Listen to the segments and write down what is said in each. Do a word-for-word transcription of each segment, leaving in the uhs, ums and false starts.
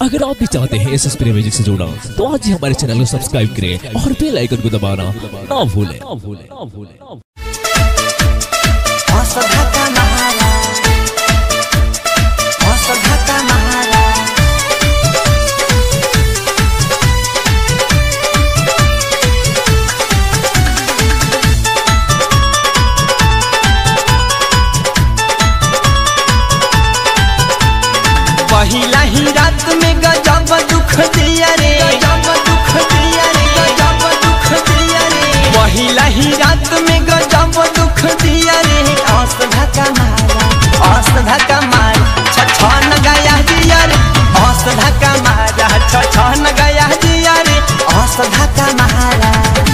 अगर आप भी चाहते हैं एस एस प्रिया म्यूजिक से जुड़ना तो आज ही हमारे चैनल को सब्सक्राइब करें और बेल आइकन को दबाना ना भूलें ना भूलें ना भूलें। पहिला ही रात में गजब दुख दिया रे, गजब दुख दिया रे, गजब दुख दिया रे। पहिला ही रात में गजब दुख दिया रे। आस धक्का मारा, आस धक्का मार, छछन गया दिया रे। आस धक्का मारा, छछन गया दिया रे। आस धक्का मारा।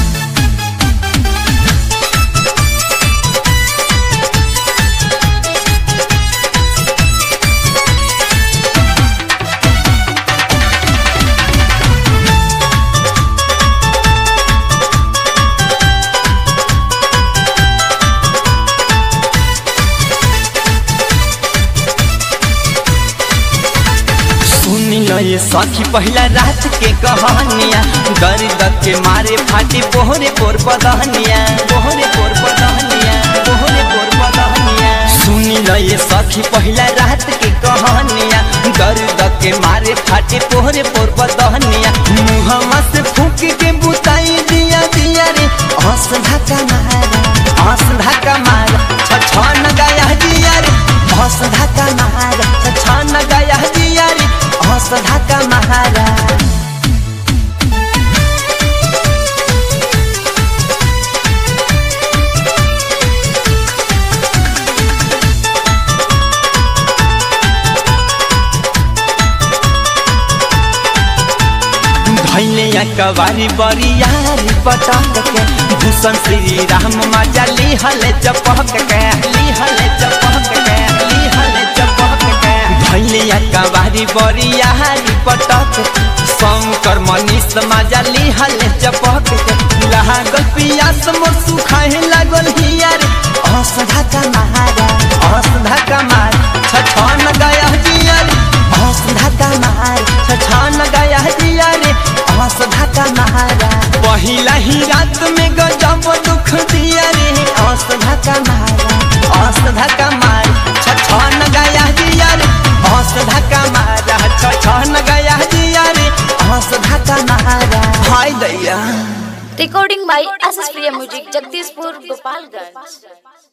ये सखी पहला रात के कहानिया, दर्द के मारे फाटे बोहरे पोर पदहनिया, बोहरे पोर पदहनिया, बोहरे पोर पदहनिया। सुनी ल ये सखी पहला रात के कहानिया, दर्द के मारे फाटे बोहरे पोर पदहनिया। मुहम्मा से फूक के बुताई दिया दिया रे। आस धक्का मारा, आस धक्का मारा, छछन गया दिया रे। आस धक्का मारा, छछन गया दिया रे। आस धक्का मारा। धैले कवारी बरियारी पटक के, भूषण श्री राम मजा लिहले चपक के, लिहले चपक के, लिहले चपक के। धैले कवारी बरियारी पटक, शंकर मनीष मजा लिहले चपक के। लागल पियास मोर सुखाए लागल हिया रे। आस धक्का मारा, आस धक्का मार, छछन गया जिया रे। आस धक्का मार, छछन गया जिया रे। आस धक्का मारा। पहिला ही रात में गजब दुख दिया रे। आस धक्का मारा, आस धक्का मार, छछन गया जिया रे। आस धक्का मारा, छछन गया जिया रे। आस धक्का मारा। हाय दैया। Recording by S S Priya Music, Jagdishpur, Gopalganj।